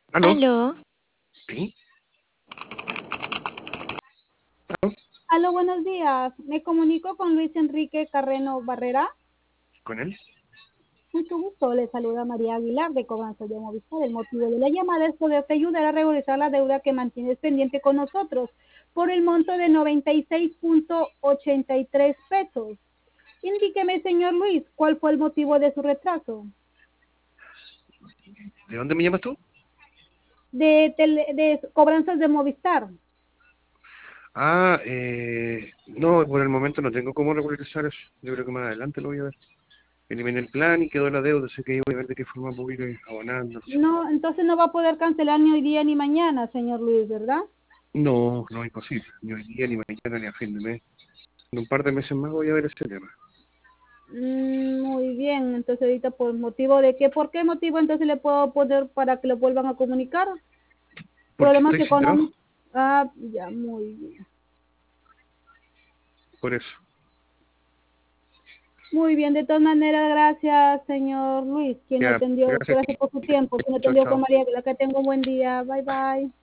¿Aló? Aló, ¿Sí? ¿Aló? Aló, buenos días. Me comunico con Luis Enrique Carreno Barrera. ¿Con él? Mucho gusto. Le saluda María Aguilar de Cobranzas de Movistar. El motivo de la llamada es poderte ayudar a regularizar la deuda que mantienes pendiente con nosotros por el monto de 96.83 pesos. Indíqueme, señor Luis, ¿cuál fue el motivo de su retraso? ¿De dónde me llamas tú? De Cobranzas de Movistar. No, por el momento no tengo cómo regularizar eso. Yo creo que más adelante lo voy a ver. Eliminé el plan y quedó la deuda, sé que ahí voy a ver de qué forma puedo ir abonando, no sé. No, entonces no va a poder cancelar ni hoy día ni mañana, señor Luis, ¿verdad? No, no es imposible. Ni hoy día, ni mañana, ni a fin de mes. En un par de meses más voy a ver ese tema. Muy bien, entonces ahorita ¿por qué motivo entonces le puedo poner para que lo vuelvan a comunicar? Porque Problemas estoy sin trabajo, económicos. Ah, ya, muy bien. por eso. Muy bien, de todas maneras, gracias, señor Luis, quien Ya, atendió, gracias a gracias ti. por su tiempo, quien Chao, atendió con chao. María, que tenga un buen día, bye bye.